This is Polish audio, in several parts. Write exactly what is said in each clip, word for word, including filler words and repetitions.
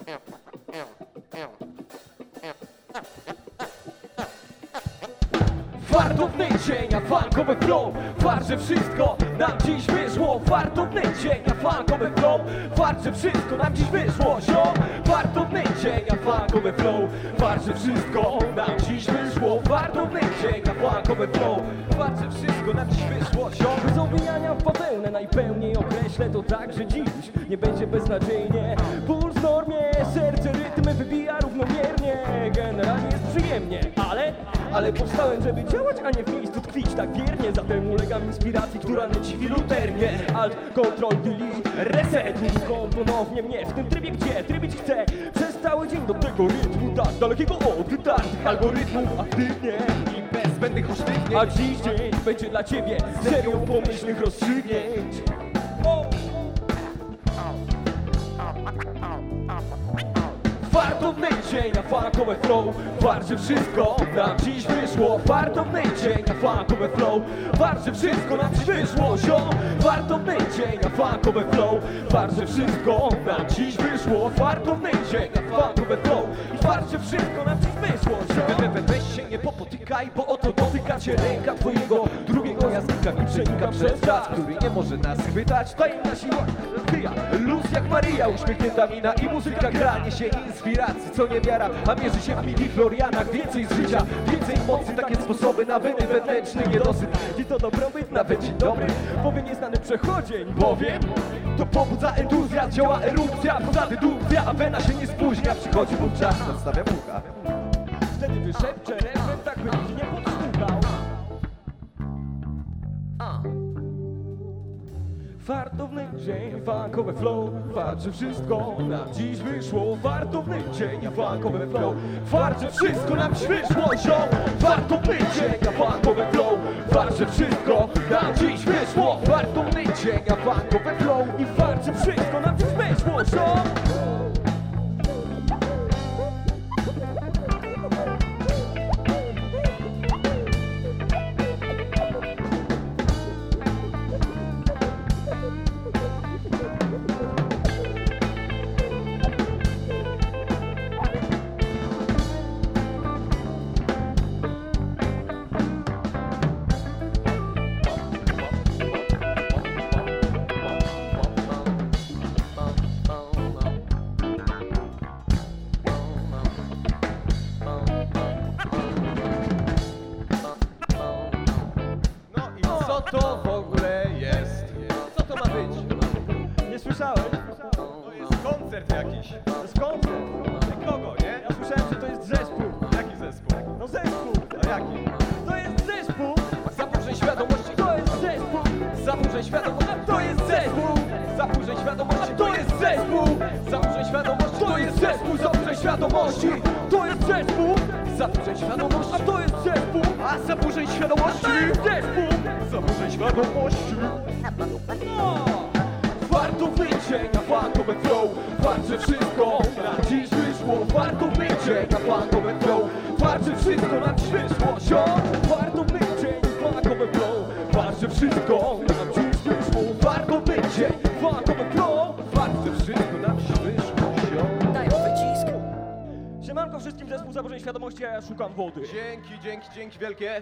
Fartowny dzień, a funkowy flow. Fakt, że wszystko nam dziś wyszło. Fartowny dzień, a funkowy flow. Fakt, że wszystko nam dziś wyszło. Ziom. Fartowny dzień, a funkowy flow. Fakt, że wszystko nam dziś wyszło. Fartowny dzień, a funkowy flow. Fakt, że wszystko nam dziś wyszło. Ziom. Bez owijania w bawełnę najpełniej określę to tak, że dziś nie będzie beznadziejnie. Puls w normie, serce rytmy wybija równomiernie. Generalnie jest przyjemnie, ale Ale powstałem, żeby działać, a nie w miejscu tkwić tak wiernie. Zatem ulegam inspiracji, która leci filuternie. Alt, Ctrl, Delete, Reset. Unikam ponownie mnie w tym trybie, gdzie trybić chcę przez cały dzień do tego rytmu tak dalekiego od wytartych algorytmów aktywnie i bez zbędnych usztywnień. A dziś dzień będzie dla ciebie serią pomyślnych rozstrzygnięć. O! Fartowny dzień, a funkowe flow. Fakt, że wszystko nam dziś wyszło. Fartowny dzień, a funkowe flow. Fakt, że wszystko nam dziś wyszło. Ziom. Fartowny dzień, a funkowe flow. Fakt, że wszystko nam dziś wyszło. Fartowny dzień, a funkowe flow. I fakt, że wszystko nam dziś wyszło. Ziom. Weź się nie popotykaj, bo oto dotyka cię ręka twojego drugiego języka i przenika przez czas, który nie może nas chwytać. Tajemna siła rozwija luz jak Maria. Uśmiechnięta mina i muzyka gra. Niesie inspiracji, co nie miara, a mierzy się w midi-florianach. Więcej z życia, więcej mocy, takie sposoby na wyny wewnętrzny niedosyt. I to dobrobyt, nawet dzień dobry, powie nieznany przechodzień. Bowiem to pobudza entuzjazm, działa erupcja, poza dedukcja, a wena się nie spóźnia. Przychodzi wówczas, odstawia bucha. Wtedy wyszepcze refren, tak by nikt nie podsłuchał. Fartowny dzień, funkowe flow. Fakt, że wszystko nam dziś wyszło. Fartowny dzień, a funkowe flow. Fakt, że wszystko nam dziś wyszło. Ziom. Fartowny dzień, a funkowe flow. Fakt, że wszystko nam dziś wyszło. Fartowny dzień, a funkowe flow. I fakt, że wszystko nam dziś wyszło. Ziom. Co to w ogóle jest? Co to ma być? Nie słyszałeś? To jest koncert jakiś. To jest koncert. Kogo, nie? Ja słyszałem, że to jest zespół. Jaki zespół? No zespół. A jaki? To jest zespół. Zaburzeń świadomości. To jest zespół. Zaburzeń świadomości. To jest zespół. Zaburzeń świadomości. To jest zespół. Zaburzeń świadomości. To jest zespół zaburzeń świadomości. To jest zespół. Zaburzeń świadomości. A to jest zespół. A zaburzeń świadomości. To jest zespół. Zaburzeń świadomości. No. Fartowny dzień, a funkowe flow. Fakt, że wszystko nam dziś wyszło. Fartowny dzień, a funkowe flow. Fakt, że wszystko nam dziś wyszło. Ziom. Fartowny dzień, funkowe flow. Fakt, że wszystko nam dziś wyszło. Fartowny dzień, funkowe flow. Fakt, że wszystko nam dziś wyszło. Ziom. Daj wycisk. Siemanko wszystkim, zespół zaburzeń świadomości, a ja szukam wody. Dzięki, dzięki, dzięki wielkie.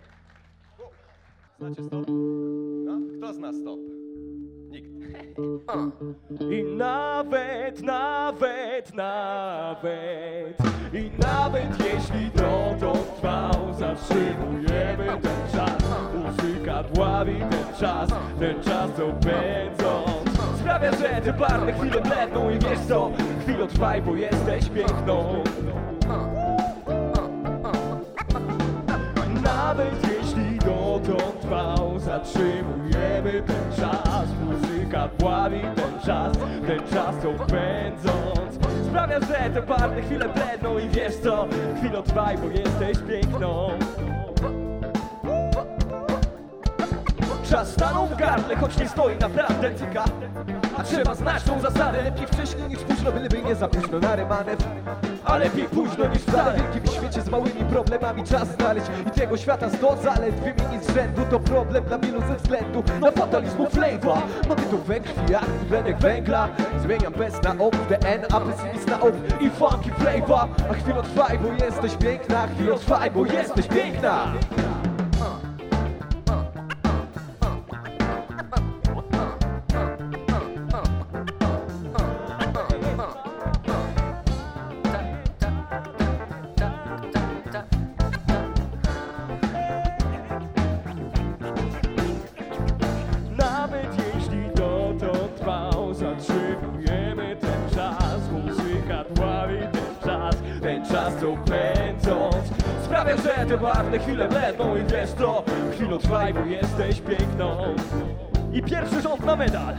Znacie stop? No, kto zna stop? Nikt. I nawet, nawet, nawet I nawet jeśli dotąd trwał, zatrzymujemy ten czas. Muzyka dławi ten czas, ten czas co pędząc sprawia, że te parne chwile bledną. I wiesz co, chwilę trwaj, bo jesteś piękną. Nawet jeśli dotąd trwał, zatrzymujemy ten czas. Muzyka dławi ten czas, ten czas co pędząc sprawia, że te parne chwile bledną. I wiesz co, chwilę trwaj, bo jesteś piękną. czas stanął w gardle, choć nie stoi naprawdę cyka. A trzeba znać tą zasadę, lepiej wcześniej niż późno, byleby nie za późno na remanewr. A lepiej późno niż wcale, w wielkim świecie z małymi problemami czas znaleźć. I tego świata sto zalet wymienić z rzędu to problem dla wielu ze względu na fatalizmu flavor. Mamy tu we krwi jak dwutlenek węgla. Zmieniam bez na op, D N A, pesymist na op i funky flavor. A chwilę trwaj, bo jesteś piękna, chwilę trwaj, bo jesteś piękna. Zatrzymujemy ten czas, muzyka dławi ten czas, ten czas co pędząc sprawia, że te barwne chwile bledną i wiesz to, chwilą trwaj, bo jesteś piękną. I pierwszy rząd na medal.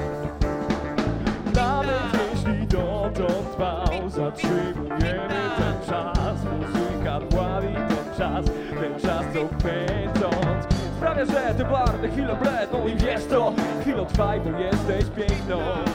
Nawet jeśli dotąd trwał, zatrzymujemy ten czas, muzyka dławi ten czas, ten czas co pędząc sprawia, że te barwne chwile bledną i wiesz to, chwilą trwaj, bo jesteś piękną.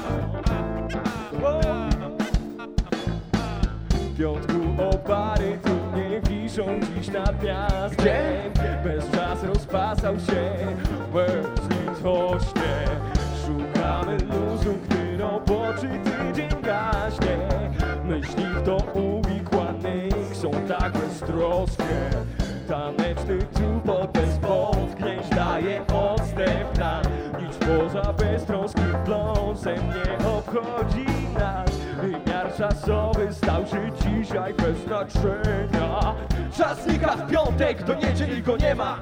W piątku opary tu nie wiszą dziś nad miastem. Bez czas rozpasał się bezlitośnie. Szukamy luzu, gdy roboczy tydzień gaśnie. Myśli w to uwikłanych są tak beztroskie. Taneczny tupot bez potknięć daje odstęp na nic poza beztroskim pląsem nie obchodzi nas. Wymiar czasowy stał się dzisiaj bez znaczenia. Czas znika w piątek, do niedzieli go nie ma.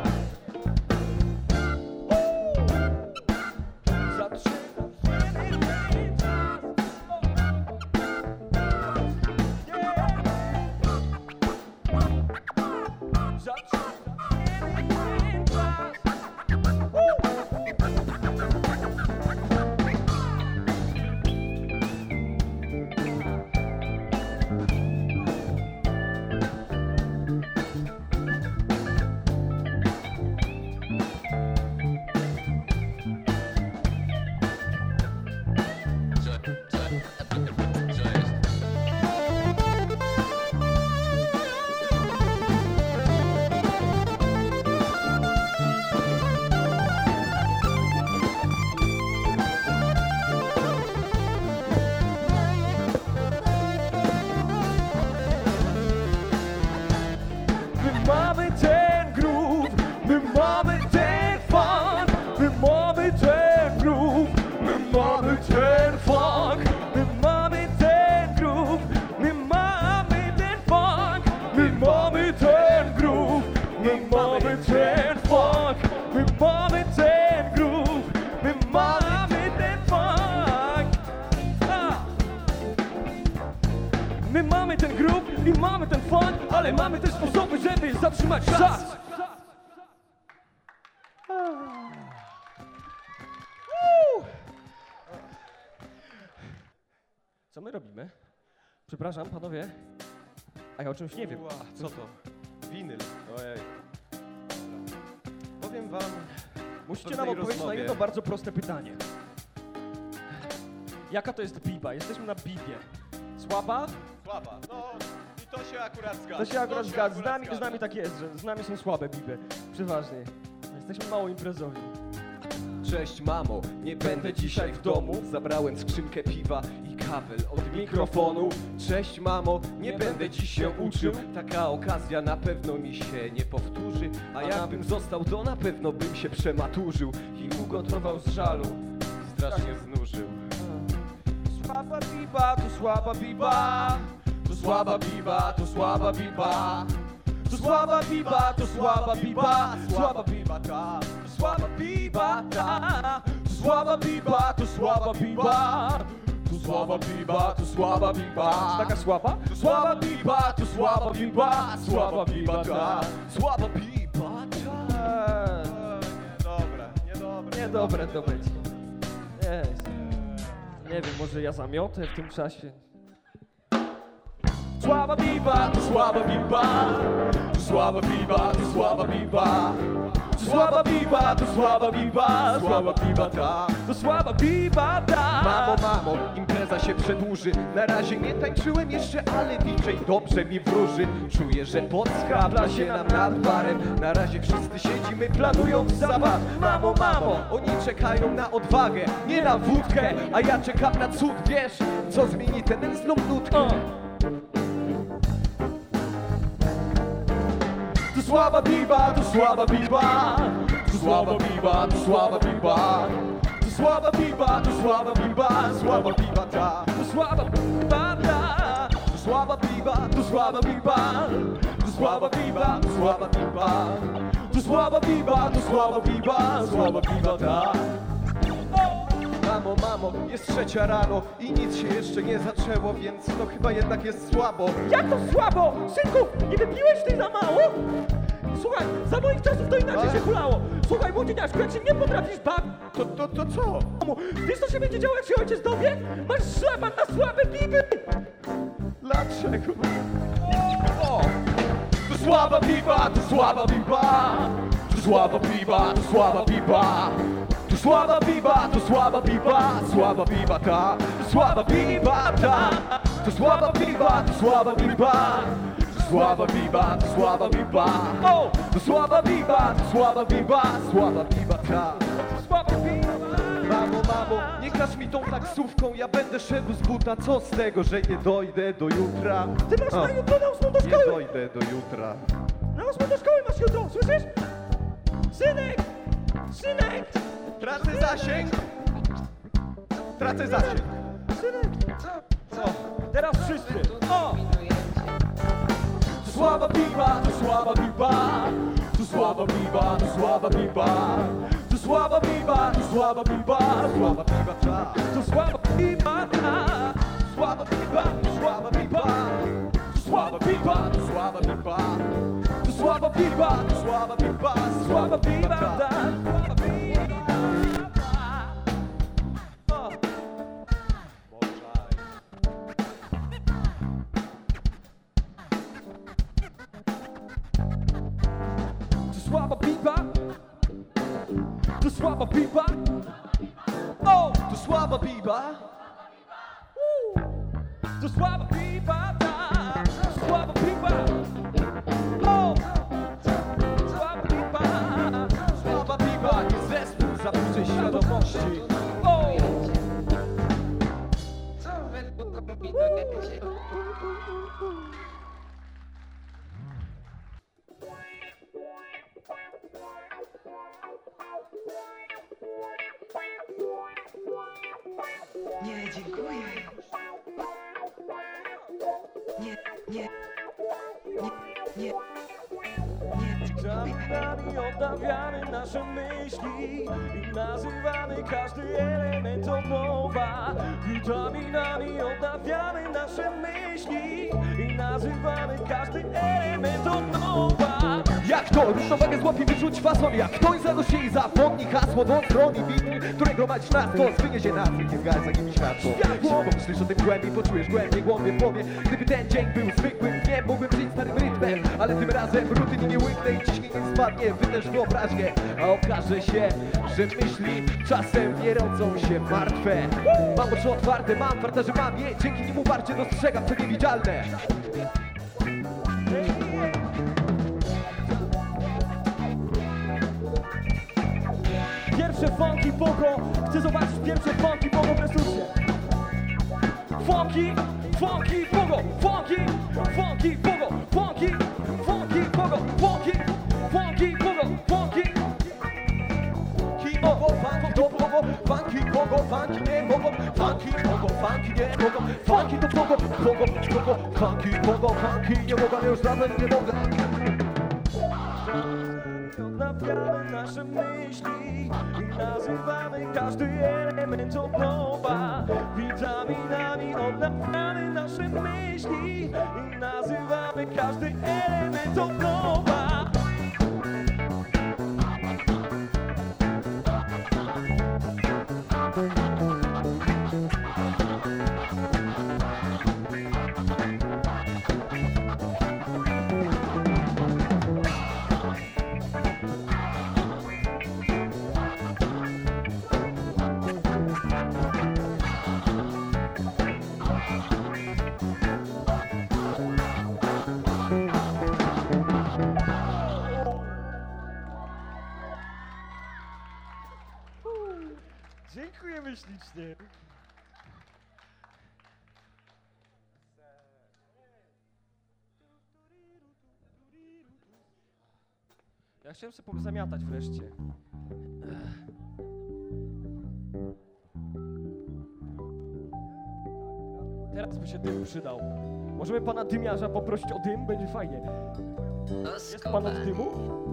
Mamy ten groove, my mamy ten funk, my mamy ten groove, my mamy ten funk, my mamy ten groove, my mamy ten funk, my mamy ten groove, my mamy ten funk, my mamy ten groove, my mamy ten funk. Ah! My mamy ten groove i mamy ten funk, ale mamy też sposoby, żeby zatrzymać czas. Co my robimy? Przepraszam, panowie, a ja o czymś nie wiem. Ła, co to? Winyl. Ojej. Powiem wam... Musicie w nam pewnej odpowiedzieć na rozmowie. jedno bardzo proste pytanie. Jaka to jest biba? Jesteśmy na bibie. Słaba? Słaba. No i to się akurat zgadza. To się akurat zgadza. Z akurat nami, z nami tak jest, że z nami są słabe biby. Przeważnie. Jesteśmy mało imprezowi. Cześć mamo, nie będę dzisiaj w domu. Zabrałem skrzynkę piwa i kabel od mikrofonu. Cześć mamo, nie będę dziś się uczył. Taka okazja na pewno mi się nie powtórzy. A jakbym został, to na pewno bym się przematurzył i ugotował z żalu. Strasznie znużył. Słaba biba, to słaba biba. To słaba biba, to słaba biba. To słaba biba, to słaba biba. Słaba biba ta, to słaba biba ta. To słaba biba, to słaba biba. To słaba biba, to słaba biba. Taka słaba? To słaba biba, to słaba biba. Słaba biba ta, słaba biba ta. Niedobre, niedobre. Niedobre to będzie. Jest. Nie wiem, może ja zamiotę w tym czasie. Słaba biba, to słaba biba. To słaba biba, to słaba biba. To słaba biba, to słaba biba, Słaba piwa ta. to słaba biba, ta. Mamo, mamo, impreza się przedłuży. Na razie nie tańczyłem jeszcze, ale D J dobrze mi wróży. Czuję, że podskrawla się nam nad barem. Na razie wszyscy siedzimy, planując zabaw. Mamo, mamo, oni czekają na odwagę, nie na wódkę. A ja czekam na cud, wiesz, co zmieni ten znów nutkę. O. To słaba biba, to słaba biba, to słaba biba, to słaba biba, to słaba biba, to słaba biba, Słaba piwa ta. to słaba biba, ta. To słaba piwa, To słaba biba, to słaba biba, to słaba biba, to słaba biba, to słaba biba, słaba biba, ta. Mamo, mamo, jest trzecia rano i nic się jeszcze nie zaczęło, więc no chyba jednak jest słabo. Jak to słabo? Synku, nie wypiłeś ty za mało? Słuchaj, za moich czasów to inaczej A? się hulało. Słuchaj, młodzieniaszku, jak się nie potrafisz bawić, To, to, to co? wiesz co się będzie działo, jak się ojciec dowie? Masz szlaban na słabe biby! Dlaczego? O! To słaba biba, to słaba biba, to słaba biba, to słaba biba, to słaba biba, to słaba biba, słaba biba ta, to słaba biba ta, to słaba biba, to słaba biba, to słaba biba, to słaba biba, o! To słaba biba, to słaba biba, słaba biba ta, to słaba biba. Mamo, mamo, nie każ mi tą taksówką, ja będę szedł z buta. Co z tego, że nie dojdę do jutra? Ty masz A, na jutro na ósmą do Nie szkoły! dojdę do jutra. Na ósmą do szkoły masz jutro, słyszysz? Synek! Synek! Tracę zasięg! Tracę zasięg! Synek! O, Teraz wszyscy! O! To słaba biba, to słaba biba, to słaba biba, to słaba biba, to słaba biba, to słaba biba, słaba piwa ta. to słaba biba, ta. Słaba biba, to słaba biba, to słaba biba, to słaba biba, to słaba biba, to słaba biba, słaba biba, ta. Słaba biba, ta. O. To słaba biba, to słaba biba, o! To słaba piwa. To słaba biba, ta. To słaba biba, o! Słaba biba, Słaba piwa i zespół zaburzy świadomości. o! Co według kombinujecie? Nie, dziękuję. Nie, nie, nie, nie, nie, dziękuję. Nami odnawiamy nasze myśli i nazywamy każdy element od nowa. Witaminami odnawiamy nasze myśli i nazywamy każdy element od nowa. Jak to? Równowagę złapie, wyrzuć fason. Jak ktoś zanuś się i zapomni hasło do strony widmy, które gromadzisz nas, to wyniesie nas. Nie zgadza za nimi światło. Jeśli pomyślisz o tym głębiej, poczujesz głębiej głąbie w głowie. Gdyby ten dzień był zwykłym dniem, mógłbym żyć starym rytmem, ale tym razem rutynie nie łyknę i ciśnienie spadnie. Wytęż wyobraźnię, a okaże się, że myśli czasem nie rodzą się martwe. Mam oczy otwarte, mam farta, że mam je. Dzięki nim uparcie dostrzegam co niewidzialne. Pierwsze funky pogo, chcę zobaczyć pierwsze funky pogo w resursie. Funky, funky pogo, funky, funky pogo, funky, funky pogo, funky, funky pogo, funky. Funky pogo, funky to pogo, funky pogo, funky nie pogo, funky pogo, funky nie pogo, funky to pogo, pogo, pogo, funky pogo, funky nie mogę, już dawno nie mogę. Odnawiamy nasze myśli i nazywamy każdy element od nowa. Witaminami odnawiamy nasze myśli i nazywamy każdy element od nowa. nie? Ja chciałem sobie pozamiatać wreszcie. Teraz by się dym przydał. Możemy pana dymiarza poprosić o dym? Będzie fajnie. Jest pan od dymu?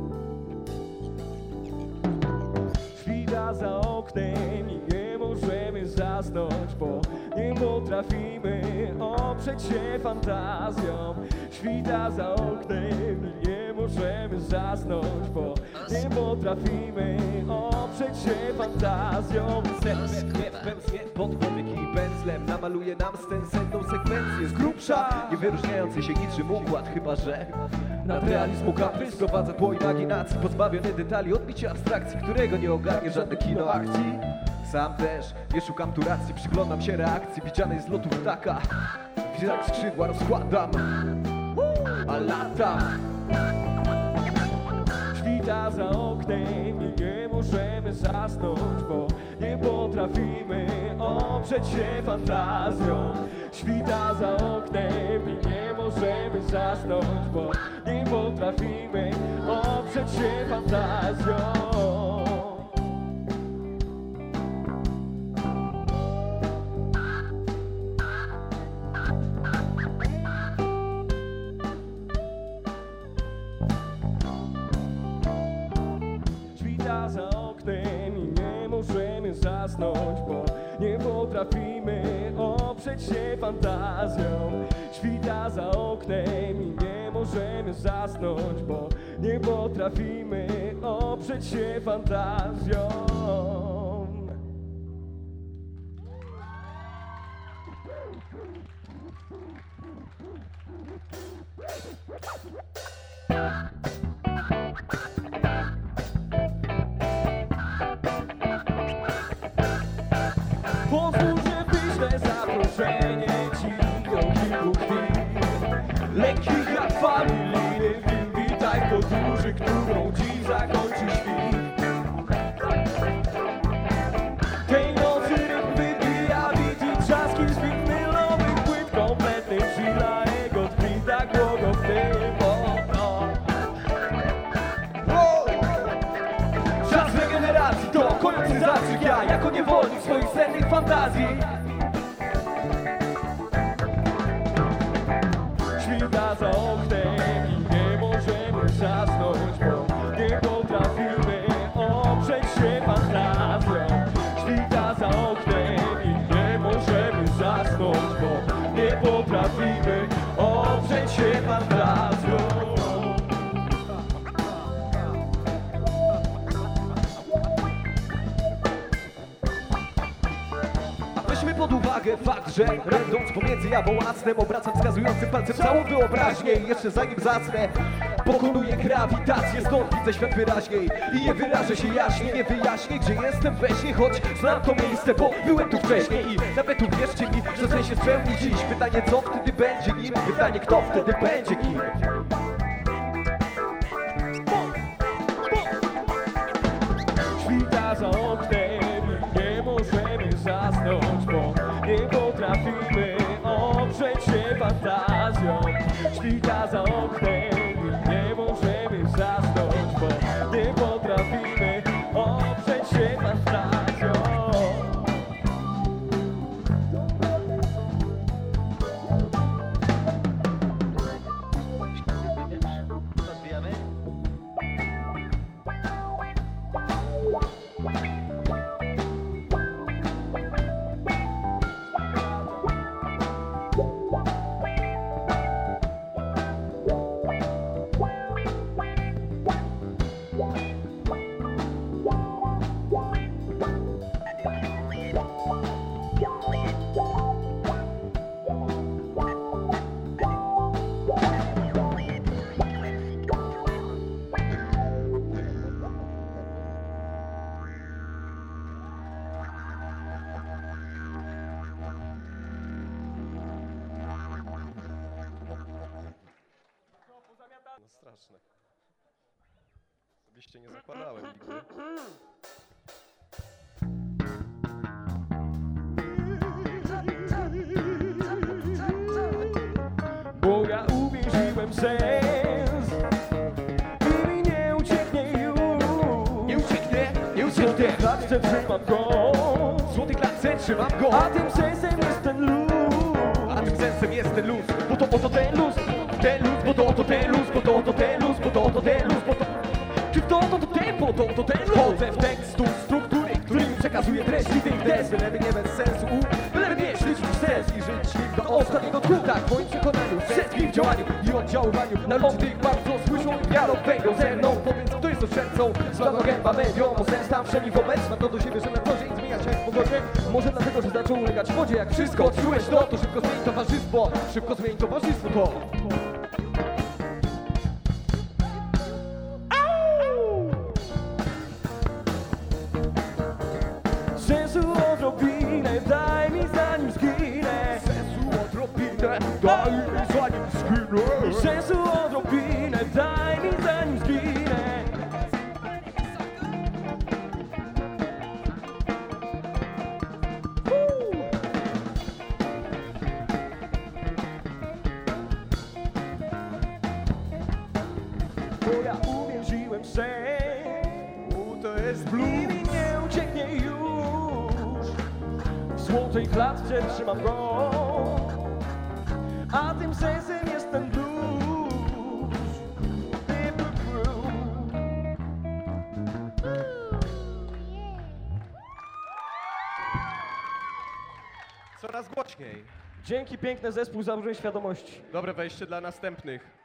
Świta za oknem i nie możemy zasnąć, bo nie potrafimy oprzeć się fantazjom. Świta za oknem i nie możemy zasnąć, bo nie potrafimy oprzeć się fantazjom. Pędzle pod chłopyki i pędzlem namaluje nam stęsenną sekwencję z grubsza, nie wyróżniający się niczym układ, chyba że nad realizmu kaprys prowadza po imaginacji, pozbawiony detali, odbicia abstrakcji, którego nie ogarnie żadne kino akcji. Sam też nie szukam tu racji, przyglądam się reakcji widzianej z lotu ptaka. Widzę skrzydła rozkładam, a latam. Świta za oknem i nie możemy zasnąć, bo nie potrafimy oprzeć się fantazją. Świta za oknem i nie możemy zasnąć, bo nie potrafimy oprzeć się fantazją. Świta za oknem i nie możemy zasnąć, bo nie potrafimy oprzeć się fantazją. Świta za oknem i nie możemy zasnąć, bo nie potrafimy oprzeć się fantazją. Pozwól, że wyślę zaproszenie ci do kilku chwil lekkich jak familijny film. Witaj podróży, którą ci zakończy świt. Tej nocy rytm wybija bit i trzaski z winylowych płyt. Kompletny chwila, jego kwita głogo w tym okno. Czas regeneracji to kojący zastrzyk, ja jako niewolnik swoich sennych fantazji. Świta za oknem i nie możemy zasnąć, bo nie potrafimy oprzeć się fantazją. Świta za oknem i nie możemy zasnąć, bo nie potrafimy oprzeć się fantazją. Weźmy pod uwagę fakt, że rędąc pomiędzy jawołactwem obracam wskazującym palcem całą wyobraźnię i jeszcze zanim zacnę pokonuję grawitację, stąd widzę świat wyraźniej i nie wyrażę się jaśniej, nie wyjaśnię gdzie jestem we śnie, choć znam to miejsce, bo byłem tu wcześniej i nawet uwierzcie mi, że sen się spełni dziś. Pytanie co wtedy będzie nim, pytanie kto wtedy będzie kim. Świta za oknem i nie możemy zasnąć, bo nie potrafimy oprzeć się fantazją. Świta za oknem i nie możemy zasnąć, bo nie potrafimy oprzeć się fantazją. Rozbijamy? No straszne. Oczywiście nie zakładałem nigdy. sens i mi nie ucieknie już. Nie ucieknie, nie ucieknie. W klatce trzymam go, W złotej klatce trzymam go. a tym sensem jest ten luz. A tym sensem jest ten luz. Bo to oto ten luz, Ten luz, bo to oto ten luz, bo to oto ten luz, bo to oto ten luz, bo to... czy to to to tempo, to to ten luz. Wchodzę w tekstu struktury, który mi przekazuje treści tych tez. Byleby nie bez sensu, u, byleby nie ślić w sens i żyć nim do ostatniego tchu. Tak, w moim przekonaniu, wszystkim działaniu i oddziaływaniu na ludzi tych bardzo słyszą i wiarą wejdą ze mną. Powiedz, kto jest oszczędcą, słaba gęba medią, bo sens tam wszędzie wobec. Ma to do siebie, że na co dzień zmienia się w pogodzie. Może dlatego, że zaczął ulegać wodzie, jak wszystko odczułeś to, to szybko zmień towarzystwo, szybko zmień towarzystwo to. Sensu odrobinę, daj mi zanim zginę. Sensu odrobinę, daj mi zanim zginę. Sensu odrobinę, daj mi zanim zginę. Bo ja uwierzyłem sen U, to jest i blues. mi nie ucieknie już. W złotej klatce trzymam go, a tym sensem jest ten blues. Coraz głośniej. Dzięki, piękny zespół Zaburzeń Świadomości. Dobre wejście dla następnych.